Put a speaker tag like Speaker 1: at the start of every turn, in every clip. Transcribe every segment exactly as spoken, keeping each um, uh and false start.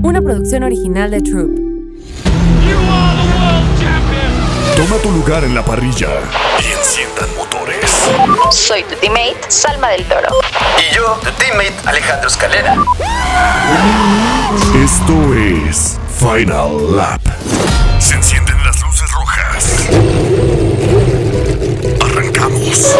Speaker 1: una producción original de Troop.
Speaker 2: You are the world champion.
Speaker 3: Toma tu lugar en la parrilla y enciendan motores.
Speaker 4: Soy tu teammate, Salma del Toro.
Speaker 5: Y yo, tu teammate, Alejandro Escalera.
Speaker 3: Esto es Final Lap. Se encienden las luces rojas. Arrancamos.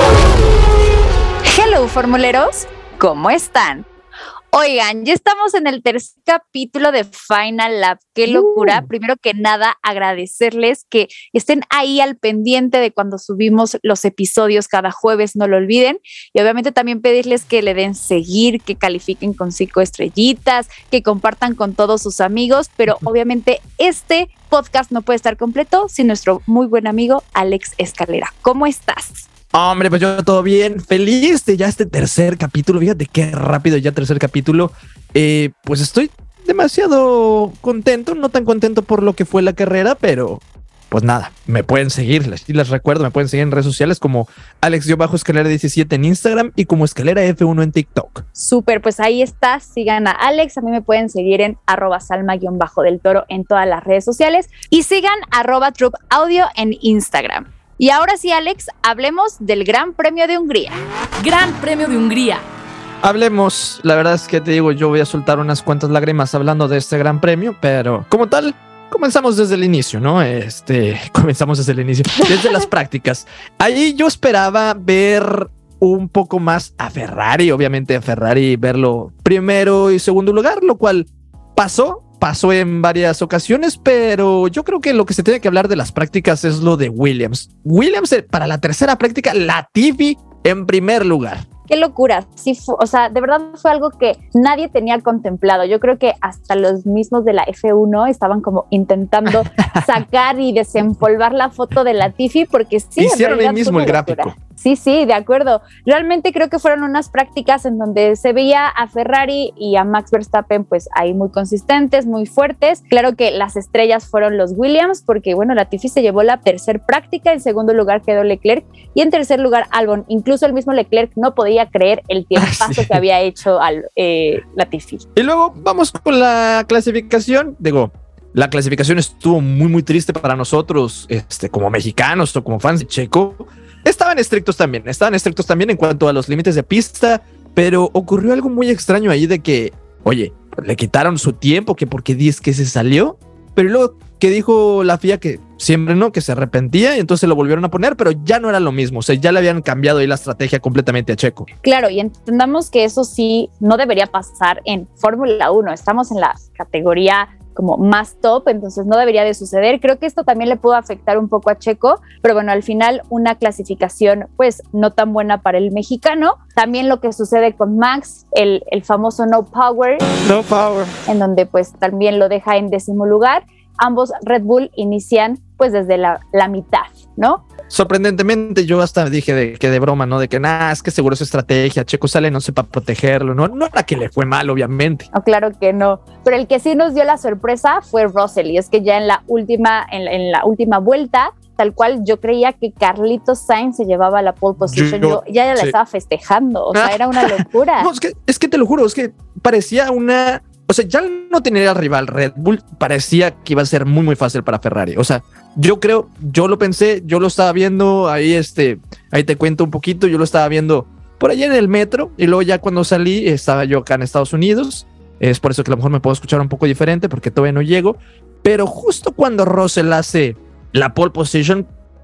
Speaker 4: Hello, formuleros. ¿Cómo están? Oigan, ya estamos en el tercer capítulo de Final Lap. ¡Qué locura! Uh. Primero que nada, agradecerles que estén ahí al pendiente de cuando subimos los episodios cada jueves, no lo olviden. Y obviamente también pedirles que le den seguir, que califiquen con cinco estrellitas, que compartan con todos sus amigos. Pero obviamente este podcast no puede estar completo sin nuestro muy buen amigo Alex Escalera. ¿Cómo estás?
Speaker 6: Hombre, pues yo todo bien, feliz de ya este tercer capítulo. Fíjate qué rápido ya tercer capítulo. Eh, pues estoy demasiado contento, no tan contento por lo que fue la carrera, pero pues nada, me pueden seguir. Les, les recuerdo, me pueden seguir en redes sociales como Alex-Escalera diecisiete en Instagram y como Escalera F uno en TikTok.
Speaker 4: Súper, pues ahí está. Sigan a Alex. A mí me pueden seguir en arroba salma-del toro en todas las redes sociales y sigan arroba Troop Audio en Instagram. Y ahora sí, Alex, hablemos del Gran Premio de Hungría.
Speaker 1: Gran Premio de Hungría.
Speaker 6: Hablemos, la verdad es que te digo, yo voy a soltar unas cuantas lágrimas hablando de este Gran Premio, pero como tal, comenzamos desde el inicio, ¿no? Este, comenzamos desde el inicio, desde las prácticas. Ahí yo esperaba ver un poco más a Ferrari, obviamente a Ferrari verlo primero y segundo lugar, lo cual pasó. Pasó en varias ocasiones, pero yo creo que lo que se tiene que hablar de las prácticas es lo de Williams. Williams para la tercera práctica, Latifi en primer lugar.
Speaker 4: Qué locura, sí, fue, o sea, de verdad fue algo que nadie tenía contemplado. Yo creo que hasta los mismos de la F uno estaban como intentando sacar y desempolvar la foto de Latifi porque sí,
Speaker 6: hicieron ahí mismo el gráfico.
Speaker 4: Sí, sí, de acuerdo. Realmente creo que fueron unas prácticas en donde se veía a Ferrari y a Max Verstappen pues ahí muy consistentes, muy fuertes. Claro que las estrellas fueron los Williams porque bueno, Latifi se llevó la tercer práctica, en segundo lugar quedó Leclerc y en tercer lugar Albon. Incluso el mismo Leclerc no podía creer el tiempazo sí. que había hecho al, eh, Latifi.
Speaker 6: Y luego vamos con la clasificación. Digo, la clasificación estuvo muy muy triste para nosotros, este, como mexicanos o como fans de Checo. Estaban estrictos también, estaban estrictos también en cuanto a los límites de pista, pero ocurrió algo muy extraño ahí de que, oye, le quitaron su tiempo, que porque dice que se salió, pero luego que dijo la F I A que siempre no, que se arrepentía y entonces lo volvieron a poner, pero ya no era lo mismo, o sea, ya le habían cambiado ahí la estrategia completamente a Checo.
Speaker 4: Claro, y entendamos que eso sí no debería pasar en Fórmula uno, estamos en la categoría como más top, entonces no debería de suceder. Creo que esto también le pudo afectar un poco a Checo, pero bueno, al final una clasificación pues no tan buena para el mexicano. También lo que sucede con Max, el, el famoso no power,
Speaker 6: no power,
Speaker 4: en donde pues también lo deja en décimo lugar. Ambos Red Bull inician pues desde la, la mitad, ¿no?
Speaker 6: Sorprendentemente yo hasta dije de, que de broma, ¿no? De que nada, es que seguro es estrategia, Checo sale no sé para protegerlo, no, no era que le fue mal, obviamente.
Speaker 4: No, claro que no, pero el que sí nos dio la sorpresa fue Russell, y es que ya en la última, en la, en la última vuelta, tal cual yo creía que Carlitos Sainz se llevaba la pole position, yo, yo ya la sí. estaba festejando, o sea, era una locura.
Speaker 6: No, es que, es que te lo juro, es que parecía una... O sea, ya no tener al rival Red Bull parecía que iba a ser muy, muy fácil para Ferrari. O sea, yo creo, yo lo pensé, yo lo estaba viendo ahí, este, ahí te cuento un poquito, yo lo estaba viendo por allá en el metro y luego ya cuando salí estaba yo acá en Estados Unidos. Es por eso que a lo mejor me puedo escuchar un poco diferente porque todavía no llego. Pero justo cuando Russell hace la pole position,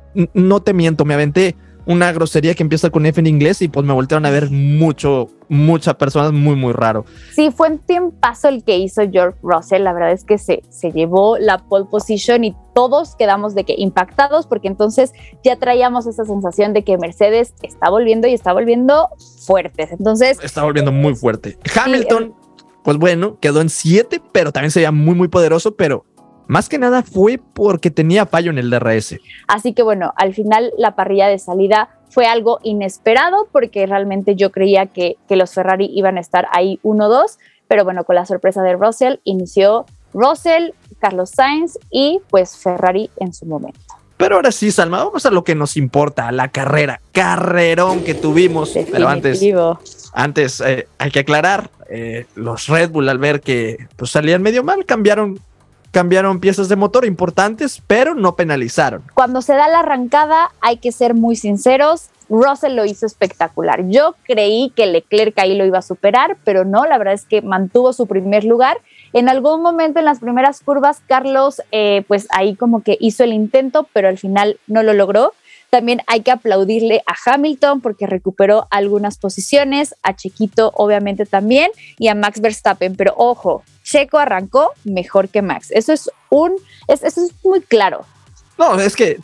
Speaker 6: no te miento, me aventé una grosería que empieza con F en inglés y pues me voltearon a ver mucho, muchas personas, muy, muy raro.
Speaker 4: Sí, fue un tiempazo el que hizo George Russell, la verdad es que se, se llevó la pole position y todos quedamos de que impactados porque entonces ya traíamos esa sensación de que Mercedes está volviendo y está volviendo fuertes, entonces...
Speaker 6: Está volviendo muy fuerte. Hamilton, sí, pues bueno, quedó en siete, pero también se veía muy, muy poderoso, pero... Más que nada fue porque tenía fallo en el D R S.
Speaker 4: Así que bueno, al final la parrilla de salida fue algo inesperado porque realmente yo creía que, que los Ferrari iban a estar ahí uno dos, pero bueno, con la sorpresa de Russell, inició Russell, Carlos Sainz y pues Ferrari en su momento.
Speaker 6: Pero ahora sí, Salma, vamos a lo que nos importa, a la carrera, carrerón que tuvimos.
Speaker 4: Definitivo.
Speaker 6: Pero antes, antes eh, hay que aclarar, eh, los Red Bull al ver que pues, salían medio mal, cambiaron, cambiaron piezas de motor importantes, pero no penalizaron.
Speaker 4: Cuando se da la arrancada, hay que ser muy sinceros, Russell lo hizo espectacular. Yo creí que Leclerc ahí lo iba a superar, pero no, la verdad es que mantuvo su primer lugar. En algún momento en las primeras curvas, Carlos, eh, pues ahí como que hizo el intento, pero al final no lo logró. También hay que aplaudirle a Hamilton porque recuperó algunas posiciones, a Chequito obviamente también y a Max Verstappen, pero ojo, Checo arrancó mejor que Max. Eso es un, es, eso es muy claro.
Speaker 6: No, es que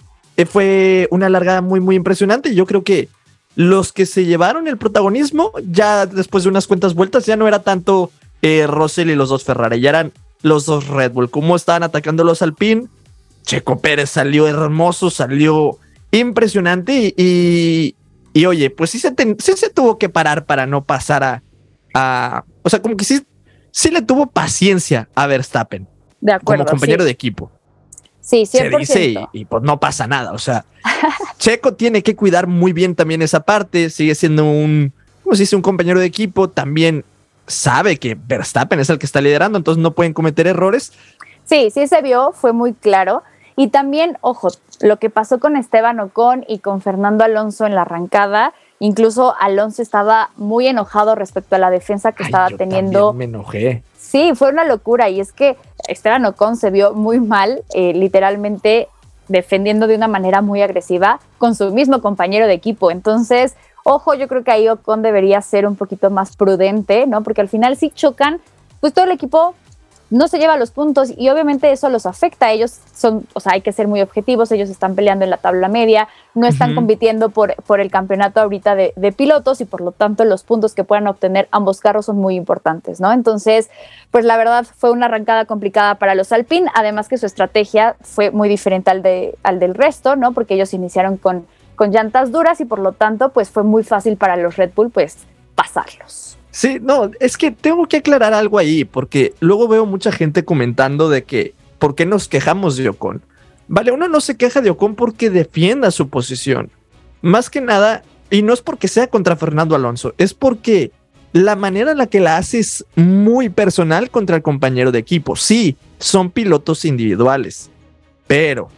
Speaker 6: fue una largada muy, muy impresionante. Yo creo que los que se llevaron el protagonismo, ya después de unas cuantas vueltas, ya no era tanto eh, Russell y los dos Ferrari, ya eran los dos Red Bull. Cómo estaban atacando los Alpine. Checo Pérez salió hermoso, salió impresionante y, y, y oye, pues sí se, ten, sí se tuvo que parar para no pasar a, a... O sea, como que sí, sí le tuvo paciencia a Verstappen.
Speaker 4: De acuerdo.
Speaker 6: Como compañero
Speaker 4: sí.
Speaker 6: de equipo.
Speaker 4: Sí, cien por ciento.
Speaker 6: Se dice y, y pues no pasa nada. O sea, Checo tiene que cuidar muy bien también esa parte. Sigue siendo un, ¿cómo se dice? Un compañero de equipo. También sabe que Verstappen es el que está liderando, entonces no pueden cometer errores.
Speaker 4: Sí, sí se vio, fue muy claro. Y también, ojo, lo que pasó con Esteban Ocon y con Fernando Alonso en la arrancada, incluso Alonso estaba muy enojado respecto a la defensa que
Speaker 6: Ay,
Speaker 4: estaba
Speaker 6: yo
Speaker 4: teniendo.
Speaker 6: Me enojé.
Speaker 4: Sí, fue una locura y es que Esteban Ocon se vio muy mal, eh, literalmente defendiendo de una manera muy agresiva con su mismo compañero de equipo. Entonces, ojo, yo creo que ahí Ocon debería ser un poquito más prudente, ¿no? Porque al final si chocan, pues todo el equipo no se lleva los puntos y obviamente eso los afecta. Ellos son, o sea, hay que ser muy objetivos, ellos están peleando en la tabla media, no están uh-huh. compitiendo por, por el campeonato ahorita de, de pilotos y por lo tanto los puntos que puedan obtener ambos carros son muy importantes, ¿no? Entonces, pues la verdad fue una arrancada complicada para los Alpine, además que su estrategia fue muy diferente al, de, al del resto, ¿no? Porque ellos iniciaron con, con llantas duras y por lo tanto, pues fue muy fácil para los Red Bull, pues, pasarlos.
Speaker 6: Sí, no, es que tengo que aclarar algo ahí, porque luego veo mucha gente comentando de que ¿por qué nos quejamos de Ocon? Vale, uno no se queja de Ocon porque defienda su posición. Más que nada, y no es porque sea contra Fernando Alonso, es porque la manera en la que la hace es muy personal contra el compañero de equipo. Sí, son pilotos individuales, pero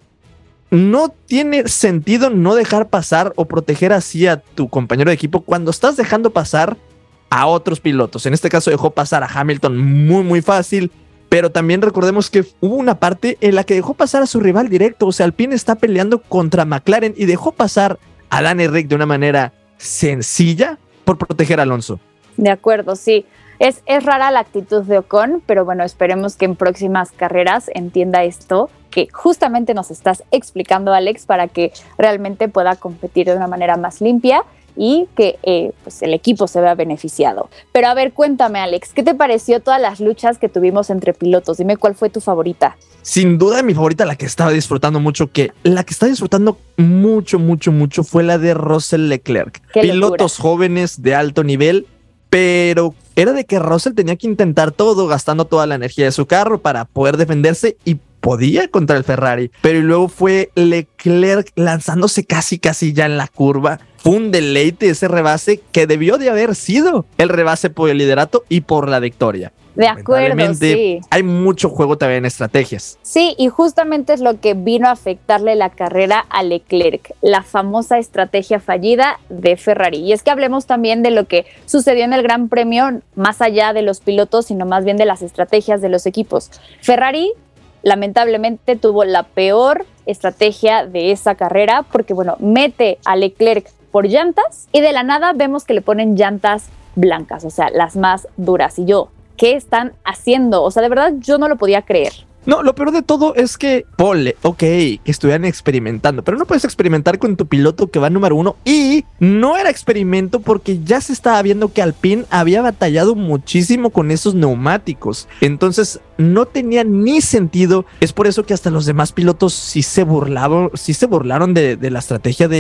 Speaker 6: no tiene sentido no dejar pasar o proteger así a tu compañero de equipo cuando estás dejando pasar a otros pilotos. En este caso dejó pasar a Hamilton muy muy fácil, pero también recordemos que hubo una parte en la que dejó pasar a su rival directo. O sea, Alpine está peleando contra McLaren y dejó pasar a Danny Ric de una manera sencilla por proteger a Alonso.
Speaker 4: De acuerdo, sí. Es, es rara la actitud de Ocon, pero bueno, esperemos que en próximas carreras entienda esto que justamente nos estás explicando, Alex, para que realmente pueda competir de una manera más limpia y que eh, pues el equipo se vea beneficiado. Pero a ver, cuéntame, Alex, ¿qué te pareció todas las luchas que tuvimos entre pilotos? Dime cuál fue tu favorita.
Speaker 6: Sin duda mi favorita, la que estaba disfrutando mucho, que la que estaba disfrutando mucho, mucho, mucho fue la de Russell Leclerc.
Speaker 4: Qué
Speaker 6: pilotos
Speaker 4: locura.
Speaker 6: Jóvenes de alto nivel, pero era de que Russell tenía que intentar todo, gastando toda la energía de su carro para poder defenderse y podía contra el Ferrari, pero luego fue Leclerc lanzándose casi casi ya en la curva. Fue un deleite ese rebase que debió de haber sido el rebase por el liderato y por la victoria.
Speaker 4: De acuerdo, sí.
Speaker 6: Hay mucho juego también en estrategias.
Speaker 4: Sí, y justamente es lo que vino a afectarle la carrera a Leclerc, la famosa estrategia fallida de Ferrari. Y es que hablemos también de lo que sucedió en el Gran Premio, más allá de los pilotos, sino más bien de las estrategias de los equipos. Ferrari lamentablemente tuvo la peor estrategia de esa carrera porque, bueno, mete a Leclerc por llantas y de la nada vemos que le ponen llantas blancas, o sea, las más duras. Y yo, ¿qué están haciendo? O sea, de verdad yo no lo podía creer.
Speaker 6: No, lo peor de todo es que, ponle, ok, que estuvieran experimentando, pero no puedes experimentar con tu piloto que va número uno y no era experimento porque ya se estaba viendo que Alpine había batallado muchísimo con esos neumáticos. Entonces no tenía ni sentido. Es por eso que hasta los demás pilotos sí se burlaron, sí se burlaron de, de la estrategia de,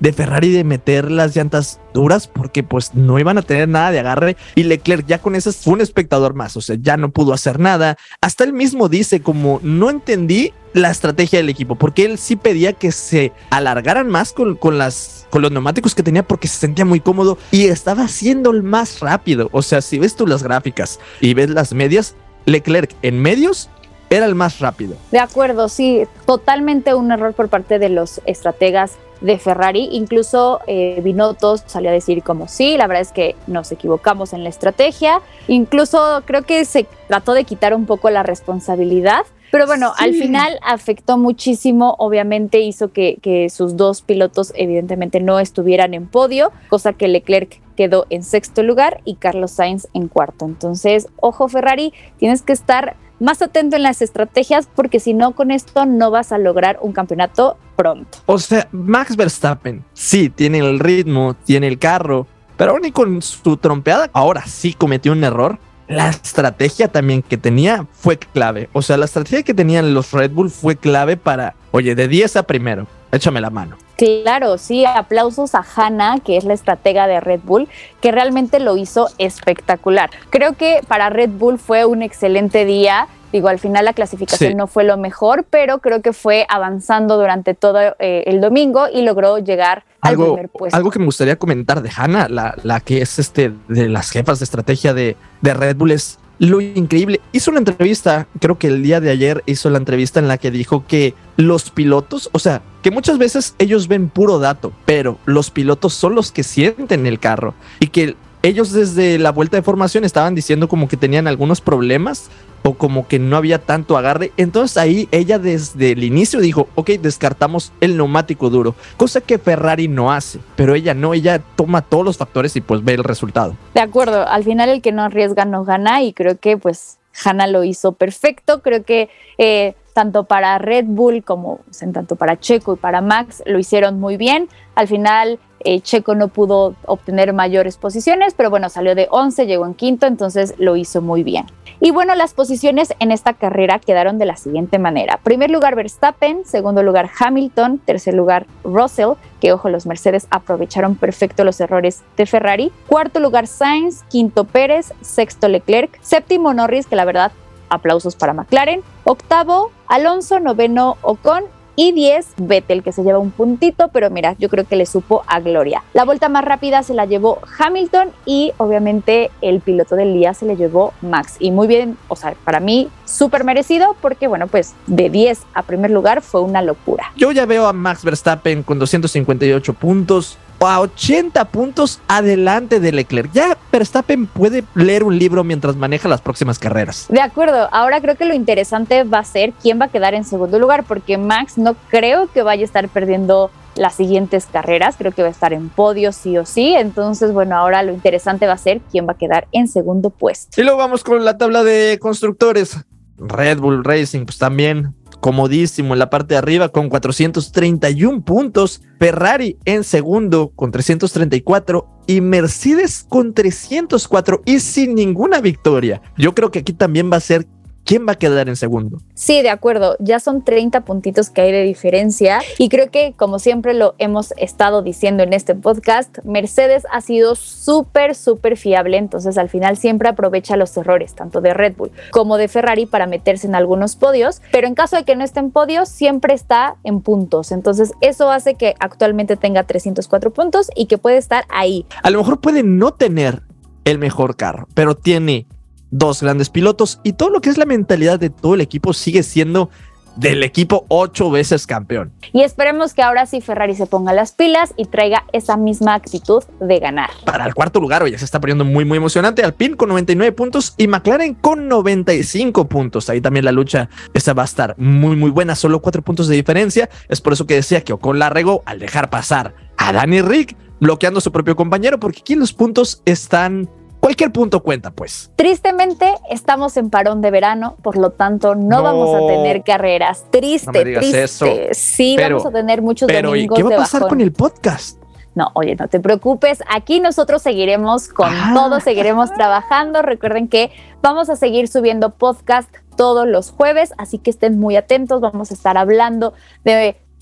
Speaker 6: de Ferrari de meter las llantas duras porque pues no iban a tener nada de agarre y Leclerc ya con esas fue un espectador más, o sea, ya no pudo hacer nada. Hasta él mismo dice como no entendí la estrategia del equipo porque él sí pedía que se alargaran más con, con, las, con los neumáticos que tenía porque se sentía muy cómodo y estaba haciendo el más rápido. O sea, si ves tú las gráficas y ves las medias, Leclerc en medios era el más rápido.
Speaker 4: De acuerdo, sí, totalmente un error por parte de los estrategas de Ferrari. Incluso eh, Binotto salió a decir como sí, la verdad es que nos equivocamos en la estrategia. Incluso creo que se trató de quitar un poco la responsabilidad. Pero bueno, sí. Al final afectó muchísimo, obviamente hizo que, que sus dos pilotos evidentemente no estuvieran en podio, cosa que Leclerc quedó en sexto lugar y Carlos Sainz en cuarto. Entonces, ojo Ferrari, tienes que estar más atento en las estrategias porque si no, con esto no vas a lograr un campeonato pronto.
Speaker 6: O sea, Max Verstappen sí tiene el ritmo, tiene el carro, pero aún y con su trompeada, ahora sí cometió un error. La estrategia también que tenía fue clave. O sea, la estrategia que tenían los Red Bull fue clave para, oye, de diez a primero, échame la mano.
Speaker 4: Claro, sí, aplausos a Hannah, que es la estratega de Red Bull, que realmente lo hizo espectacular. Creo que para Red Bull fue un excelente día. Digo, al final la clasificación sí. no fue lo mejor, pero creo que fue avanzando durante todo eh, el domingo y logró llegar
Speaker 6: algo,
Speaker 4: al primer puesto.
Speaker 6: Algo que me gustaría comentar de Hannah, la, la que es este de las jefas de estrategia de, de Red Bull, es lo increíble. Hizo una entrevista, creo que el día de ayer hizo la entrevista en la que dijo que los pilotos, o sea, que muchas veces ellos ven puro dato, pero los pilotos son los que sienten el carro y que ellos desde la vuelta de formación estaban diciendo como que tenían algunos problemas o como que no había tanto agarre. Entonces ahí ella desde el inicio dijo, ok, descartamos el neumático duro, cosa que Ferrari no hace, pero ella no, ella toma todos los factores y pues ve el resultado.
Speaker 4: De acuerdo, al final el que no arriesga no gana y creo que pues Hannah lo hizo perfecto. Creo que eh, tanto para Red Bull como o sea, tanto para Checo y para Max lo hicieron muy bien. Al final eh, Checo no pudo obtener mayores posiciones, pero bueno, salió de once, llegó en quinto, entonces lo hizo muy bien. Y bueno, las posiciones en esta carrera quedaron de la siguiente manera. Primer lugar Verstappen, segundo lugar Hamilton, tercer lugar Russell, que ojo, los Mercedes aprovecharon perfecto los errores de Ferrari. Cuarto lugar Sainz, quinto Pérez, sexto Leclerc, séptimo Norris, que la verdad, aplausos para McLaren. Octavo Alonso, noveno Ocon y diez Vettel, que se lleva un puntito, pero mira, yo creo que le supo a gloria. La vuelta más rápida se la llevó Hamilton y obviamente el piloto del día se le llevó Max. Y muy bien, o sea, para mí súper merecido porque bueno, pues de diez a primer lugar fue una locura.
Speaker 6: Yo ya veo a Max Verstappen con doscientos cincuenta y ocho puntos, a ochenta puntos adelante de Leclerc. Ya Verstappen puede leer un libro mientras maneja las próximas carreras.
Speaker 4: De acuerdo, ahora creo que lo interesante va a ser quién va a quedar en segundo lugar, porque Max no creo que vaya a estar perdiendo las siguientes carreras, creo que va a estar en podio sí o sí. Entonces bueno, ahora lo interesante va a ser quién va a quedar en segundo puesto.
Speaker 6: Y luego vamos con la tabla de constructores. Red Bull Racing pues también comodísimo en la parte de arriba con cuatrocientos treinta y uno puntos, Ferrari en segundo con trescientos treinta y cuatro y Mercedes con trescientos cuatro y sin ninguna victoria. Yo creo que aquí también va a ser quién va a quedar en segundo.
Speaker 4: Sí, de acuerdo, ya son treinta puntitos que hay de diferencia y creo que como siempre lo hemos estado diciendo en este podcast, Mercedes ha sido súper súper fiable, entonces al final siempre aprovecha los errores tanto de Red Bull como de Ferrari para meterse en algunos podios, pero en caso de que no esté en podios siempre está en puntos, entonces eso hace que actualmente tenga trescientos cuatro puntos y que puede estar ahí.
Speaker 6: A lo mejor puede no tener el mejor carro, pero tiene dos grandes pilotos y todo lo que es la mentalidad de todo el equipo sigue siendo del equipo ocho veces campeón.
Speaker 4: Y esperemos que ahora sí Ferrari se ponga las pilas y traiga esa misma actitud de ganar.
Speaker 6: Para el cuarto lugar, ya se está poniendo muy muy emocionante. Alpine con noventa y nueve puntos y McLaren con noventa y cinco puntos. Ahí también la lucha esa va a estar muy muy buena, solo cuatro puntos de diferencia. Es por eso que decía que Ocon la regó al dejar pasar a Danny Rick, bloqueando a su propio compañero, porque aquí los puntos están... Cualquier punto cuenta, pues.
Speaker 4: Tristemente, estamos en parón de verano, por lo tanto, no, no vamos a tener carreras. Triste,
Speaker 6: no me digas
Speaker 4: triste.
Speaker 6: Eso.
Speaker 4: Sí,
Speaker 6: pero,
Speaker 4: vamos a tener muchos
Speaker 6: pero,
Speaker 4: domingos
Speaker 6: ¿y qué va
Speaker 4: de
Speaker 6: a pasar
Speaker 4: bajón.
Speaker 6: con el podcast?
Speaker 4: No, oye, no te preocupes. Aquí nosotros seguiremos con ah. todo, seguiremos trabajando. Recuerden que vamos a seguir subiendo podcast todos los jueves, así que estén muy atentos. Vamos a estar hablando de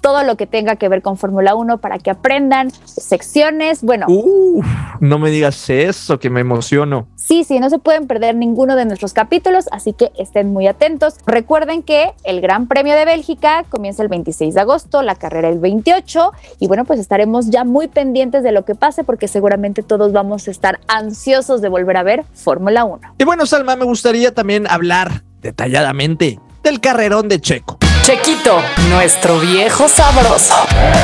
Speaker 4: todo lo que tenga que ver con Fórmula uno para que aprendan secciones. Bueno,
Speaker 6: Uf, no me digas eso, que me emociono.
Speaker 4: sí, sí, no se pueden perder ninguno de nuestros capítulos, así que estén muy atentos. Recuerden que el Gran Premio de Bélgica comienza el veintiséis de agosto, la carrera el veintiocho, y bueno, pues estaremos ya muy pendientes de lo que pase porque seguramente todos vamos a estar ansiosos de volver a ver Fórmula uno.
Speaker 6: Y bueno, Salma, me gustaría también hablar detalladamente del carrerón de Checo.
Speaker 1: Chequito, nuestro viejo sabroso.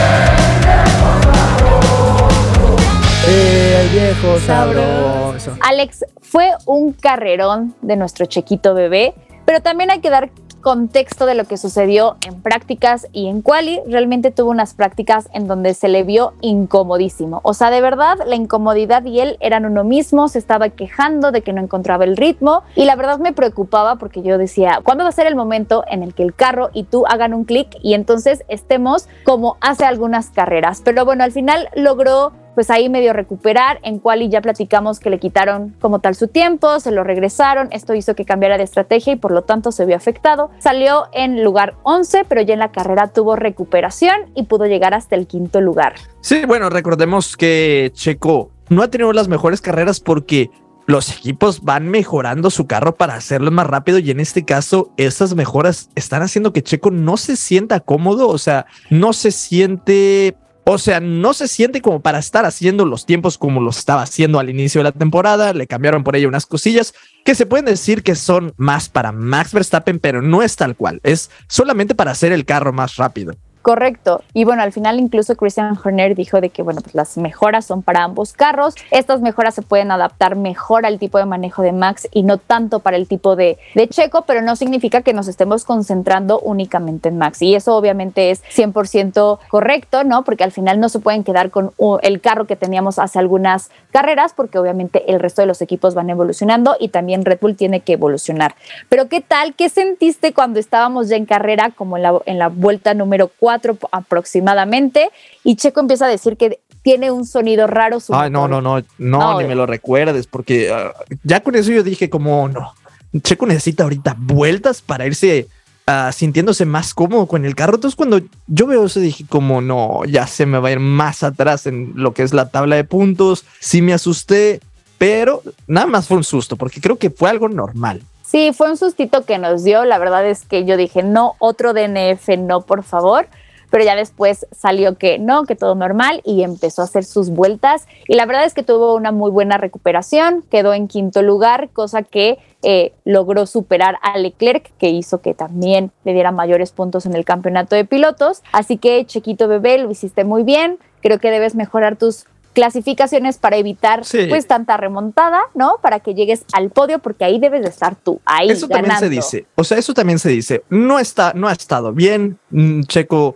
Speaker 6: El viejo sabroso.
Speaker 4: Alex, fue un carrerón de nuestro Chequito bebé, pero también hay que dar contexto de lo que sucedió en prácticas y en quali. Realmente tuvo unas prácticas en donde se le vio incomodísimo. O sea, de verdad, la incomodidad y él eran uno mismo, se estaba quejando de que no encontraba el ritmo y la verdad me preocupaba porque yo decía, ¿cuándo va a ser el momento en el que el carro y tú hagan un clic y entonces estemos como hace algunas carreras? Pero bueno, al final logró pues ahí medio recuperar. En quali ya platicamos que le quitaron como tal su tiempo, se lo regresaron, esto hizo que cambiara de estrategia y por lo tanto se vio afectado. Salió en lugar once, pero ya en la carrera tuvo recuperación y pudo llegar hasta el quinto lugar.
Speaker 6: Sí, bueno, recordemos que Checo no ha tenido las mejores carreras porque los equipos van mejorando su carro para hacerlo más rápido y en este caso esas mejoras están haciendo que Checo no se sienta cómodo, o sea, no se siente... O sea, no se siente como para estar haciendo los tiempos como los estaba haciendo al inicio de la temporada. Le cambiaron por ello unas cosillas que se pueden decir que son más para Max Verstappen, pero no es tal cual. Es solamente para hacer el carro más rápido.
Speaker 4: Correcto. Y bueno, al final incluso Christian Horner dijo de que bueno, pues las mejoras son para ambos carros. Estas mejoras se pueden adaptar mejor al tipo de manejo de Max y no tanto para el tipo de, de Checo, pero no significa que nos estemos concentrando únicamente en Max. Y eso obviamente es cien por ciento correcto, ¿no? Porque al final no se pueden quedar con uh, el carro que teníamos hace algunas carreras, porque obviamente el resto de los equipos van evolucionando y también Red Bull tiene que evolucionar. Pero ¿qué tal? ¿Qué sentiste cuando estábamos ya en carrera, como en la, en la vuelta número cuatro aproximadamente, y Checo empieza a decir que tiene un sonido raro? Su
Speaker 6: Ay, no, no, no, no, no, ni me lo recuerdes, porque uh, ya con eso yo dije como, no, Checo necesita ahorita vueltas para irse uh, sintiéndose más cómodo con el carro. Entonces cuando yo veo eso dije como, no, ya se me va a ir más atrás en lo que es la tabla de puntos. Sí me asusté, pero nada más fue un susto, porque creo que fue algo normal.
Speaker 4: Sí, fue un sustito que nos dio. La verdad es que yo dije, no, otro D N F, no, por favor. Pero ya después salió que no, que todo normal y empezó a hacer sus vueltas. Y la verdad es que tuvo una muy buena recuperación, quedó en quinto lugar, cosa que eh, logró superar a Leclerc, que hizo que también le diera mayores puntos en el campeonato de pilotos. Así que, Chequito bebé, lo hiciste muy bien. Creo que debes mejorar tus clasificaciones para evitar sí. pues tanta remontada, ¿no? Para que llegues al podio, porque ahí debes de estar tú, ahí
Speaker 6: eso
Speaker 4: ganando.
Speaker 6: También se dice, o sea, eso también se dice. No está, no ha estado bien, Checo.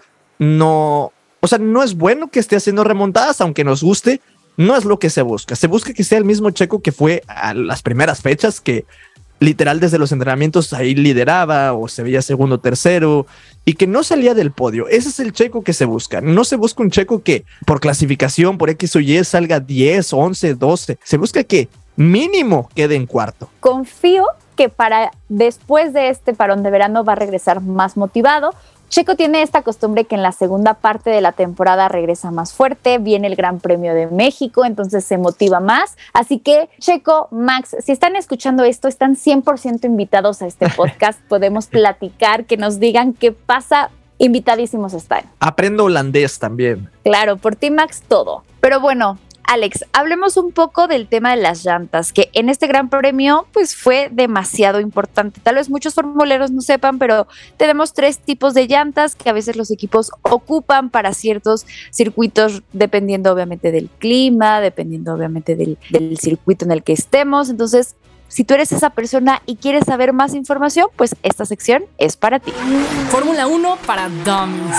Speaker 6: No, o sea, no es bueno que esté haciendo remontadas, aunque nos guste, no es lo que se busca. Se busca que sea el mismo Checo que fue a las primeras fechas, que literal desde los entrenamientos ahí lideraba o se veía segundo, tercero y que no salía del podio. Ese es el Checo que se busca. No se busca un Checo que por clasificación, por X o Y salga diez, once, doce. Se busca que mínimo quede en cuarto.
Speaker 4: Confío que para después de este parón de verano va a regresar más motivado. Checo tiene esta costumbre que en la segunda parte de la temporada regresa más fuerte, viene el Gran Premio de México, entonces se motiva más. Así que Checo, Max, si están escuchando esto, están cien por ciento invitados a este podcast. Podemos platicar, que nos digan qué pasa. Invitadísimos están.
Speaker 6: Aprendo holandés también.
Speaker 4: Claro, por ti, Max, todo. Pero bueno, Alex, hablemos un poco del tema de las llantas, que en este Gran Premio pues fue demasiado importante. Tal vez muchos formuleros no sepan, pero tenemos tres tipos de llantas que a veces los equipos ocupan para ciertos circuitos, dependiendo obviamente del clima, dependiendo obviamente del, del circuito en el que estemos. Entonces, si tú eres esa persona y quieres saber más información, pues esta sección es para ti.
Speaker 1: Fórmula uno para dummies.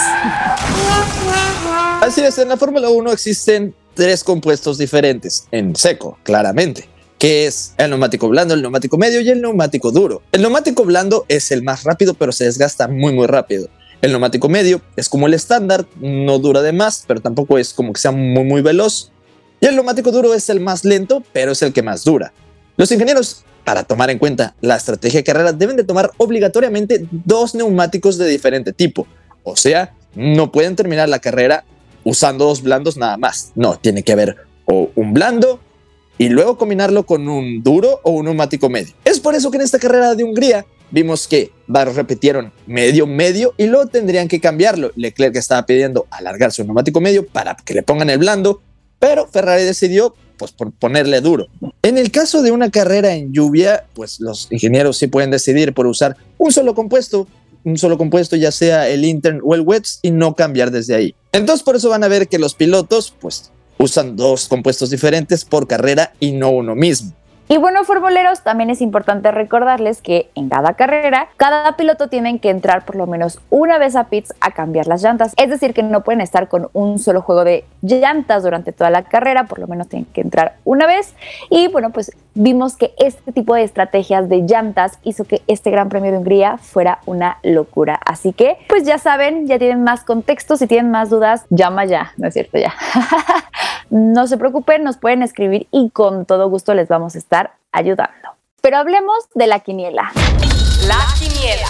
Speaker 7: Así es, en la Fórmula uno existen tres compuestos diferentes, en seco, claramente, que es el neumático blando, el neumático medio y el neumático duro. El neumático blando es el más rápido, pero se desgasta muy muy rápido. El neumático medio es como el estándar, no dura de más, pero tampoco es como que sea muy muy veloz. Y el neumático duro es el más lento, pero es el que más dura. Los ingenieros, para tomar en cuenta la estrategia de carrera, deben de tomar obligatoriamente dos neumáticos de diferente tipo. O sea, no pueden terminar la carrera usando dos blandos nada más. No, tiene que haber o un blando y luego combinarlo con un duro o un neumático medio. Es por eso que en esta carrera de Hungría vimos que repitieron medio, medio y luego tendrían que cambiarlo. Leclerc estaba pidiendo alargar su neumático medio para que le pongan el blando, pero Ferrari decidió pues por ponerle duro. En el caso de una carrera en lluvia, pues los ingenieros sí pueden decidir por usar un solo compuesto, un solo compuesto, ya sea el intern o el wets, y no cambiar desde ahí. Entonces por eso van a ver que los pilotos pues usan dos compuestos diferentes por carrera y no uno mismo.
Speaker 4: Y bueno, formuleros, también es importante recordarles que en cada carrera, cada piloto tiene que entrar por lo menos una vez a pits a cambiar las llantas. Es decir, que no pueden estar con un solo juego de llantas durante toda la carrera, por lo menos tienen que entrar una vez. Y bueno, pues vimos que este tipo de estrategias de llantas hizo que este Gran Premio de Hungría fuera una locura. Así que, pues ya saben, ya tienen más contexto. Si tienen más dudas, llama ya, ¿no es cierto? Ya. No se preocupen, nos pueden escribir y con todo gusto les vamos a estar ayudando. Pero hablemos de la quiniela.
Speaker 1: La quiniela.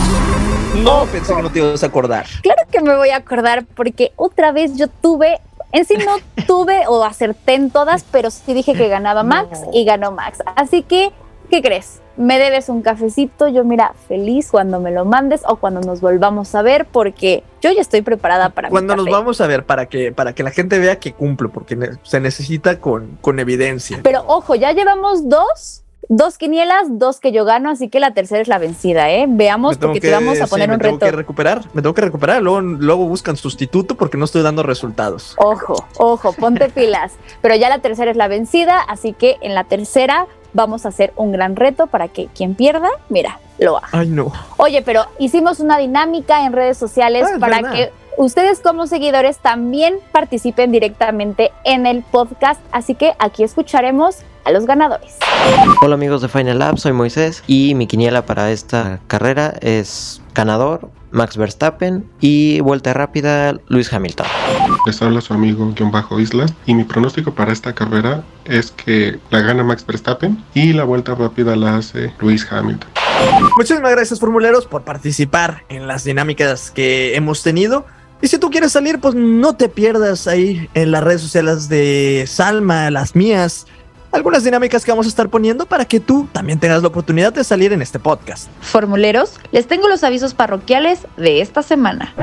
Speaker 6: No, pensé que no te ibas a acordar.
Speaker 4: Claro que me voy a acordar porque otra vez yo tuve, en sí no tuve o acerté en todas, pero sí dije que ganaba Max no. y ganó Max. Así que, ¿qué crees? Me debes un cafecito, yo mira, feliz cuando me lo mandes o cuando nos volvamos a ver, porque yo ya estoy preparada para
Speaker 6: cuando
Speaker 4: mi café.
Speaker 6: Nos vamos a ver, para que, para que la gente vea que cumplo, porque ne- se necesita con, con evidencia.
Speaker 4: Pero ojo, ya llevamos dos, dos quinielas, dos que yo gano, así que la tercera es la vencida, ¿eh? Veamos, porque
Speaker 6: que,
Speaker 4: te vamos a poner
Speaker 6: sí,
Speaker 4: un
Speaker 6: me tengo
Speaker 4: reto.
Speaker 6: que recuperar, me tengo que recuperar, luego, luego buscan sustituto porque no estoy dando resultados.
Speaker 4: Ojo, ojo, ponte pilas. Pero ya la tercera es la vencida, así que en la tercera vamos a hacer un gran reto para que quien pierda, mira, lo haga.
Speaker 6: Ay, no.
Speaker 4: Oye, pero hicimos una dinámica en redes sociales
Speaker 6: ah,
Speaker 4: para
Speaker 6: verdad.
Speaker 4: que ustedes como seguidores también participen directamente en el podcast, así que aquí escucharemos a los ganadores.
Speaker 8: Hola amigos de Final Lap, soy Moisés y mi quiniela para esta carrera es ganador Max Verstappen y vuelta rápida Lewis Hamilton.
Speaker 9: Les habla su amigo guión bajo Isla y mi pronóstico para esta carrera es que la gana Max Verstappen y la vuelta rápida la hace Lewis Hamilton.
Speaker 6: Muchísimas gracias, formuleros, por participar en las dinámicas que hemos tenido. Y si tú quieres salir, pues no te pierdas ahí en las redes sociales de Salma, las mías, algunas dinámicas que vamos a estar poniendo para que tú también tengas la oportunidad de salir en este podcast.
Speaker 4: Formuleros, les tengo los avisos parroquiales de esta semana.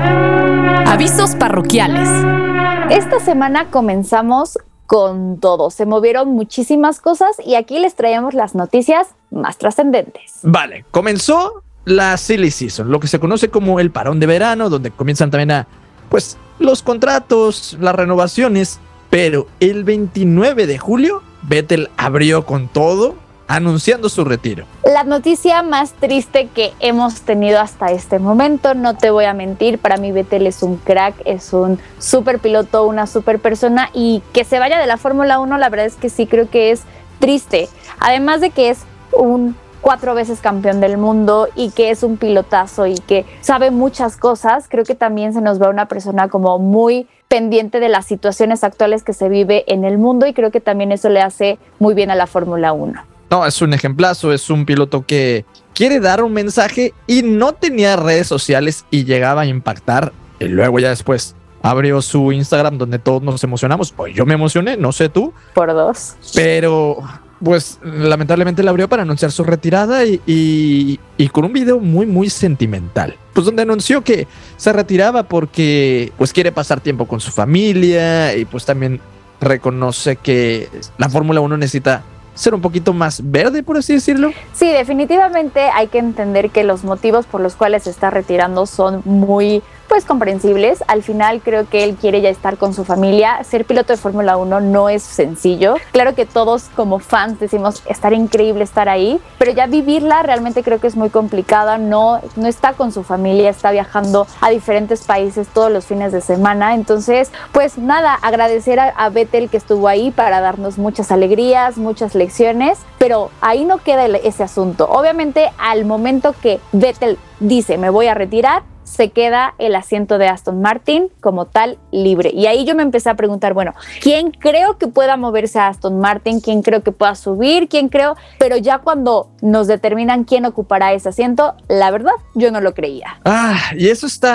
Speaker 1: Avisos parroquiales.
Speaker 4: Esta semana comenzamos con todo. Se movieron muchísimas cosas y aquí les traemos las noticias más trascendentes.
Speaker 6: Vale, comenzó la Silly Season, lo que se conoce como el parón de verano, donde comienzan también a, pues, los contratos, las renovaciones, pero el veintinueve de julio, Vettel abrió con todo, anunciando su retiro.
Speaker 4: La noticia más triste que hemos tenido hasta este momento, no te voy a mentir, para mí Vettel es un crack, es un super piloto, una super persona, y que se vaya de la Fórmula uno, la verdad es que sí creo que es triste, además de que es un cuatro veces campeón del mundo y que es un pilotazo y que sabe muchas cosas, creo que también se nos va una persona como muy pendiente de las situaciones actuales que se vive en el mundo y creo que también eso le hace muy bien a la Fórmula uno.
Speaker 6: No, es un ejemplazo, es un piloto que quiere dar un mensaje y no tenía redes sociales y llegaba a impactar. Y luego ya después abrió su Instagram donde todos nos emocionamos. Pues yo me emocioné, no sé tú.
Speaker 4: Por dos.
Speaker 6: Pero pues lamentablemente la abrió para anunciar su retirada y, y, y con un video muy muy sentimental. Pues donde anunció que se retiraba porque pues quiere pasar tiempo con su familia y pues también reconoce que la Fórmula uno necesita ser un poquito más verde, por así decirlo.
Speaker 4: Sí, definitivamente hay que entender que los motivos por los cuales se está retirando son muy, pues, comprensibles. Al final creo que él quiere ya estar con su familia. Ser piloto de Fórmula uno no es sencillo. Claro que todos como fans decimos, estar increíble estar ahí, pero ya vivirla realmente creo que es muy complicada. No, no está con su familia, está viajando a diferentes países todos los fines de semana. Entonces, pues nada, agradecer a, a Vettel que estuvo ahí para darnos muchas alegrías, muchas lecciones, pero ahí no queda el, ese asunto. Obviamente, al momento que Vettel dice, me voy a retirar, se queda el asiento de Aston Martin como tal libre. Y ahí yo me empecé a preguntar, bueno, ¿quién creo que pueda moverse a Aston Martin? ¿Quién creo que pueda subir? ¿Quién creo? Pero ya cuando nos determinan quién ocupará ese asiento, la verdad, yo no lo creía.
Speaker 6: Ah, y eso está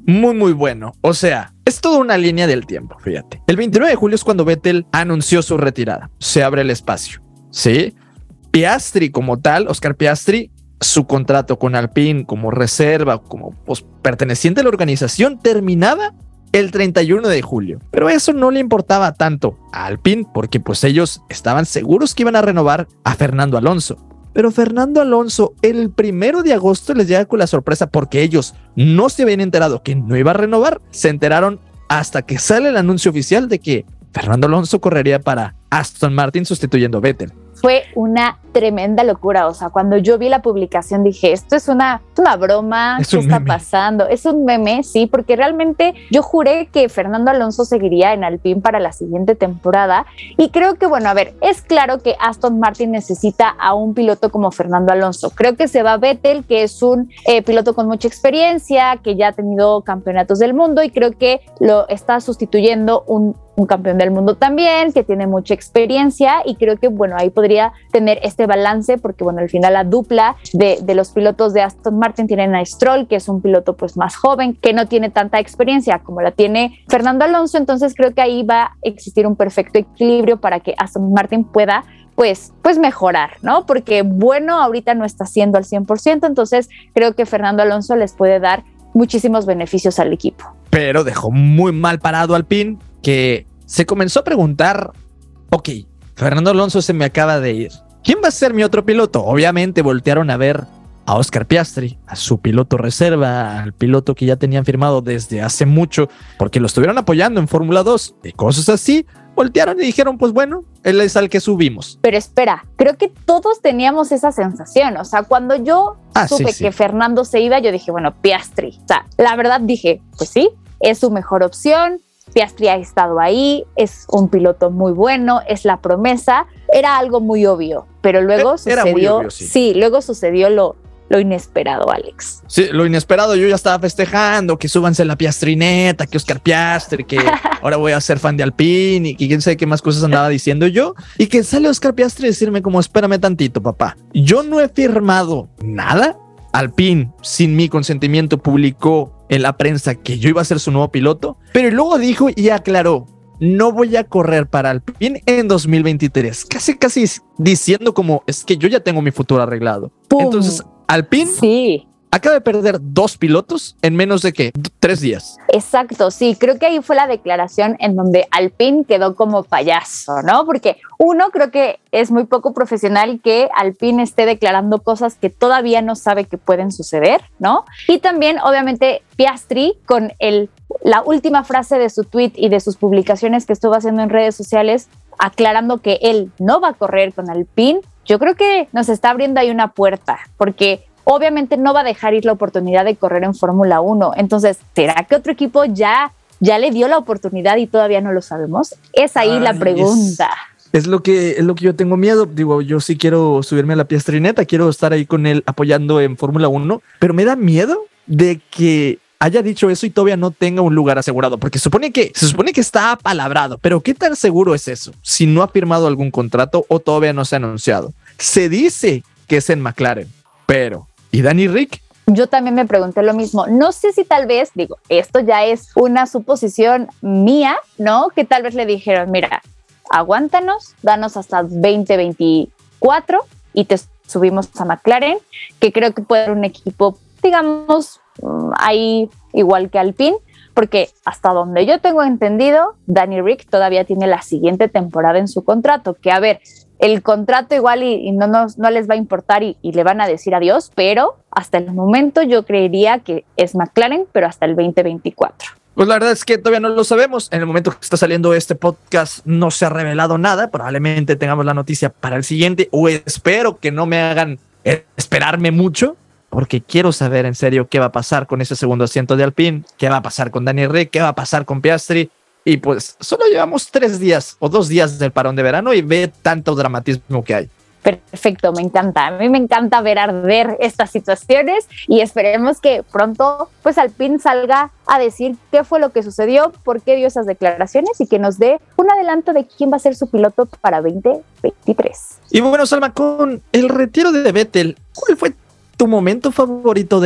Speaker 6: muy, muy bueno. O sea, es toda una línea del tiempo, fíjate. El veintinueve de julio es cuando Vettel anunció su retirada. Se abre el espacio, ¿sí? Piastri como tal, Oscar Piastri, su contrato con Alpine como reserva, como pues, perteneciente a la organización, terminaba el treinta y uno de julio. Pero eso no le importaba tanto a Alpine porque pues ellos estaban seguros que iban a renovar a Fernando Alonso. Pero Fernando Alonso el primero de agosto les llega con la sorpresa porque ellos no se habían enterado que no iba a renovar. Se enteraron hasta que sale el anuncio oficial de que Fernando Alonso correría para Aston Martin sustituyendo a Vettel.
Speaker 4: Fue una tremenda locura. O sea, cuando yo vi la publicación dije, esto es una, una broma,
Speaker 6: es
Speaker 4: ¿qué
Speaker 6: un
Speaker 4: está
Speaker 6: meme.
Speaker 4: pasando? Es un meme, sí, porque realmente yo juré que Fernando Alonso seguiría en Alpine para la siguiente temporada y creo que, bueno, a ver, es claro que Aston Martin necesita a un piloto como Fernando Alonso. Creo que se va Vettel, que es un eh, piloto con mucha experiencia, que ya ha tenido campeonatos del mundo y creo que lo está sustituyendo un un campeón del mundo también, que tiene mucha experiencia y creo que, bueno, ahí podría tener este balance porque, bueno, al final la dupla de, de los pilotos de Aston Martin tienen a Stroll, que es un piloto pues más joven, que no tiene tanta experiencia como la tiene Fernando Alonso, entonces creo que ahí va a existir un perfecto equilibrio para que Aston Martin pueda pues, pues mejorar, ¿no? Porque bueno, ahorita no está siendo al cien por ciento, entonces creo que Fernando Alonso les puede dar muchísimos beneficios al equipo.
Speaker 6: Pero dejó muy mal parado Alpine, que se comenzó a preguntar, ok, Fernando Alonso se me acaba de ir, ¿quién va a ser mi otro piloto? Obviamente voltearon a ver a Oscar Piastri, a su piloto reserva, al piloto que ya tenían firmado desde hace mucho, porque lo estuvieron apoyando en Fórmula dos y cosas así. Voltearon y dijeron, pues bueno, él es al que subimos.
Speaker 4: Pero espera, creo que todos teníamos esa sensación. O sea, cuando yo
Speaker 6: ah,
Speaker 4: supe
Speaker 6: sí, sí.
Speaker 4: que Fernando se iba, yo dije, bueno, Piastri. O sea, la verdad dije, pues sí, es su mejor opción. Piastri ha estado ahí, es un piloto muy bueno, es la promesa. Era algo muy obvio, pero luego
Speaker 6: Era
Speaker 4: sucedió,
Speaker 6: muy obvio, sí.
Speaker 4: sí, luego sucedió lo, lo inesperado, Alex.
Speaker 6: Sí, lo inesperado, yo ya estaba festejando que súbanse la Piastrineta, que Oscar Piastri, que ahora voy a ser fan de Alpine y que quién sabe qué más cosas andaba diciendo yo. Y que sale Oscar Piastri a decirme como, espérame tantito, papá. Yo no he firmado nada. Alpine, sin mi consentimiento, publicó en la prensa que yo iba a ser su nuevo piloto, pero luego dijo y aclaró, no voy a correr para Alpine en dos mil veintitrés. Casi, casi diciendo como, es que yo ya tengo mi futuro arreglado. ¡Pum! Entonces, Alpine
Speaker 4: sí.
Speaker 6: acaba de perder dos pilotos en menos de ¿qué? Tres días.
Speaker 4: Exacto, sí, creo que ahí fue la declaración en donde Alpine quedó como payaso, ¿no? Porque uno, creo que es muy poco profesional que Alpine esté declarando cosas que todavía no sabe que pueden suceder, ¿no? Y también, obviamente, Piastri con el, la última frase de su tweet y de sus publicaciones que estuvo haciendo en redes sociales, aclarando que él no va a correr con Alpine. Yo creo que nos está abriendo ahí una puerta, porque obviamente no va a dejar ir la oportunidad de correr en Fórmula uno. Entonces, ¿será que otro equipo ya, ya le dio la oportunidad y todavía no lo sabemos? Es ahí Ay, la pregunta.
Speaker 6: Es, es, lo que, es lo que yo tengo miedo. Digo, yo sí quiero subirme a la Piastrineta, quiero estar ahí con él apoyando en Fórmula uno, pero me da miedo de que haya dicho eso y todavía no tenga un lugar asegurado, porque se supone que, se supone que está apalabrado, pero ¿qué tan seguro es eso? Si no ha firmado algún contrato o todavía no se ha anunciado. Se dice que es en McLaren, pero ¿y Danny Rick?
Speaker 4: Yo también me pregunté lo mismo. No sé si tal vez, digo, esto ya es una suposición mía, ¿no? Que tal vez le dijeron, mira, aguántanos, danos hasta veinte veinticuatro y te subimos a McLaren, que creo que puede ser un equipo, digamos, ahí igual que Alpine, porque hasta donde yo tengo entendido, Danny Rick todavía tiene la siguiente temporada en su contrato, que a ver, el contrato igual y, y no, nos, no les va a importar y, y le van a decir adiós, pero hasta el momento yo creería que es McLaren, pero hasta el veinte veinticuatro.
Speaker 6: Pues la verdad es que todavía no lo sabemos. En el momento que está saliendo este podcast no se ha revelado nada. Probablemente tengamos la noticia para el siguiente, o espero que no me hagan esperarme mucho, porque quiero saber en serio qué va a pasar con ese segundo asiento de Alpine, qué va a pasar con Danny Rick, qué va a pasar con Piastri. Y pues solo llevamos tres días o dos días del parón de verano y ve tanto dramatismo que hay.
Speaker 4: Perfecto, me encanta. A mí me encanta ver arder estas situaciones y esperemos que pronto pues Alpine salga a decir qué fue lo que sucedió, por qué dio esas declaraciones y que nos dé un adelanto de quién va a ser su piloto para veinte veintitrés.
Speaker 6: Y bueno, Salma, con el retiro de Vettel, ¿cuál fue tu momento favorito de él?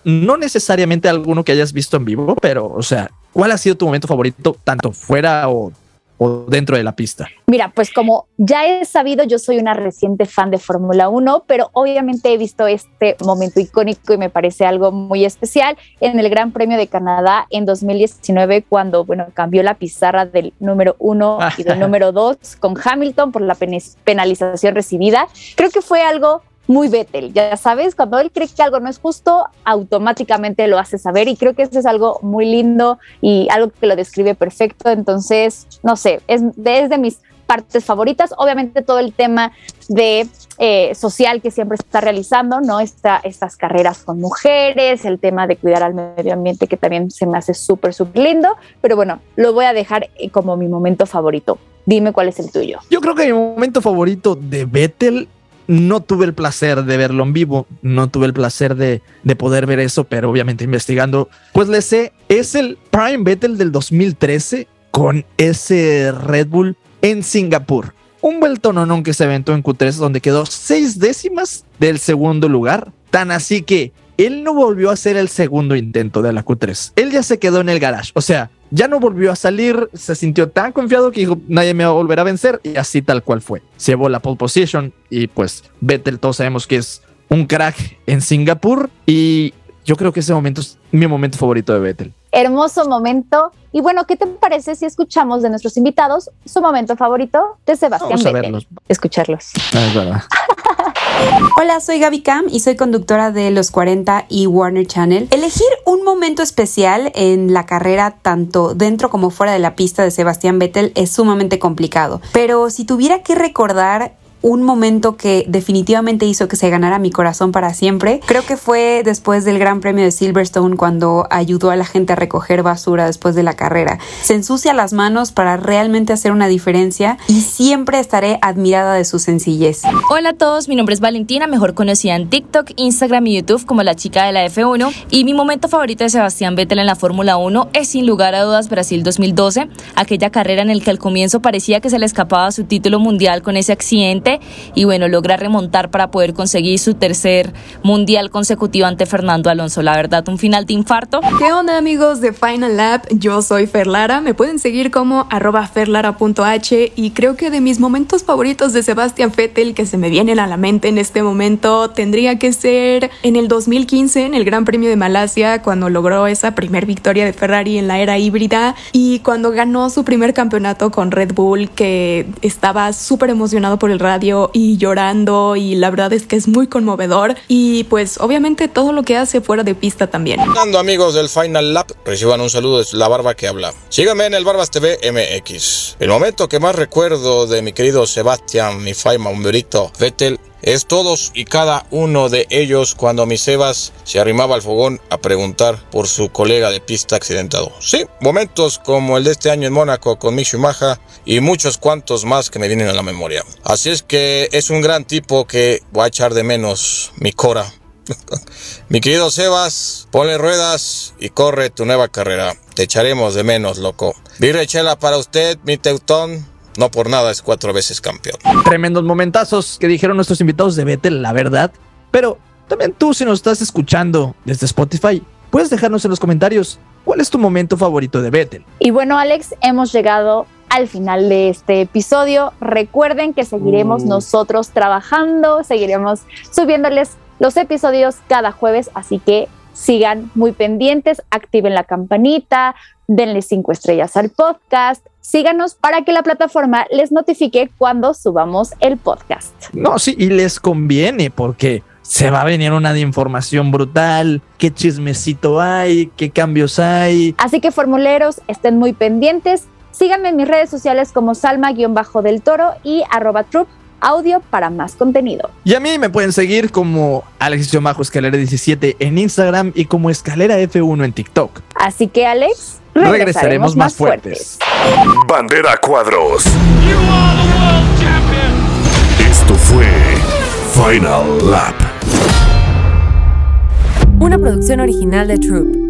Speaker 6: no necesariamente alguno que hayas visto en vivo, pero, o sea, ¿cuál ha sido tu momento favorito, tanto fuera o, o dentro de la pista?
Speaker 4: Mira, pues como ya he sabido, yo soy una reciente fan de Fórmula uno, pero obviamente he visto este momento icónico y me parece algo muy especial en el Gran Premio de Canadá en dos mil diecinueve, cuando, bueno, cambió la pizarra del número uno y del número dos con Hamilton por la penalización recibida. Creo que fue algo muy Vettel, ya sabes, cuando él cree que algo no es justo, automáticamente lo hace saber, y creo que eso es algo muy lindo y algo que lo describe perfecto. Entonces, no sé, es de, es de mis partes favoritas. Obviamente todo el tema de eh, social que siempre se está realizando, ¿no? Esta, estas carreras con mujeres, el tema de cuidar al medio ambiente, que también se me hace súper, súper lindo, pero bueno, lo voy a dejar como mi momento favorito. Dime cuál es el tuyo.
Speaker 6: Yo creo que mi momento favorito de Vettel, no tuve el placer de verlo en vivo, no tuve el placer de, de poder ver eso, pero obviamente investigando, pues le sé, es el Prime Vettel del dos mil trece con ese Red Bull en Singapur. Un vueltononón que se aventó en Q tres, donde quedó seis décimas del segundo lugar, tan así que él no volvió a hacer el segundo intento de la Q tres. Él ya se quedó en el garage, o sea, ya no volvió a salir, se sintió tan confiado que dijo, nadie me va a volver a vencer, y así tal cual fue. Se llevó la pole position y pues Vettel, todos sabemos que es un crack en Singapur, y yo creo que ese momento es mi momento favorito de Vettel.
Speaker 4: Hermoso momento. Y bueno, ¿qué te parece si escuchamos de nuestros invitados su momento favorito de Sebastián
Speaker 6: Vamos a
Speaker 4: Vettel?
Speaker 6: verlos.
Speaker 4: Escucharlos.
Speaker 6: Ah, es verdad.
Speaker 10: Hola, soy Gaby Cam y soy conductora de Los cuarenta y Warner Channel. Elegir un momento especial en la carrera, tanto dentro como fuera de la pista de Sebastián Vettel, es sumamente complicado. Pero si tuviera que recordar un momento que definitivamente hizo que se ganara mi corazón para siempre, creo que fue después del Gran Premio de Silverstone, cuando ayudó a la gente a recoger basura después de la carrera. Se ensucia las manos para realmente hacer una diferencia y siempre estaré admirada de su sencillez.
Speaker 11: Hola a todos, mi nombre es Valentina, mejor conocida en TikTok, Instagram y YouTube como la chica de la F uno, y mi momento favorito de Sebastián Vettel en la Fórmula uno es sin lugar a dudas Brasil dos mil doce, aquella carrera en la que al comienzo parecía que se le escapaba su título mundial con ese accidente, y bueno, logra remontar para poder conseguir su tercer mundial consecutivo ante Fernando Alonso. La verdad, un final de infarto.
Speaker 12: ¿Qué onda, amigos de Final Lap? Yo soy Fer Lara, me pueden seguir como arroba ferlara punto h, y creo que de mis momentos favoritos de Sebastián Vettel que se me vienen a la mente en este momento tendría que ser en el dos mil quince, en el Gran Premio de Malasia, cuando logró esa primer victoria de Ferrari en la era híbrida y cuando ganó su primer campeonato con Red Bull, que estaba súper emocionado por el radio y llorando, y la verdad es que es muy conmovedor, y pues obviamente todo lo que hace fuera de pista también.
Speaker 13: Hola amigos del Final Lap, reciban un saludo de la barba que habla. Síganme en el Barbas T V M X. El momento que más recuerdo de mi querido Sebastián, mi favorito Vettel, es todos y cada uno de ellos cuando mi Sebas se arrimaba al fogón a preguntar por su colega de pista accidentado. Sí, momentos como el de este año en Mónaco con Mick Schumacher y muchos cuantos más que me vienen a la memoria. Así es que es un gran tipo que voy a echar de menos, mi Cora. Mi querido Sebas, ponle ruedas y corre tu nueva carrera. Te echaremos de menos, loco. Virre chela para usted, mi Teutón. No por nada es cuatro veces campeón.
Speaker 6: Tremendos momentazos que dijeron nuestros invitados de Vettel, la verdad. Pero también tú, si nos estás escuchando desde Spotify, puedes dejarnos en los comentarios cuál es tu momento favorito de Vettel.
Speaker 4: Y bueno, Alex, hemos llegado al final de este episodio. Recuerden que seguiremos uh. nosotros trabajando, seguiremos subiéndoles los episodios cada jueves, así que sigan muy pendientes, activen la campanita, denle cinco estrellas al podcast, síganos para que la plataforma les notifique cuando subamos el podcast.
Speaker 6: No, sí, y les conviene porque se va a venir una de información brutal, qué chismecito hay, qué cambios hay.
Speaker 4: Así que formuleros, estén muy pendientes, síganme en mis redes sociales como Salma-del Toro y arroba Troop Audio para más contenido.
Speaker 6: Y a mí me pueden seguir como Alexis Bajo Escalera diecisiete en Instagram y como Escalera F uno en TikTok.
Speaker 4: Así que, Alex, regresaremos, regresaremos más, más fuertes.
Speaker 3: fuertes. Bandera Cuadros. Esto fue Final Lap.
Speaker 1: Una producción original de Troop.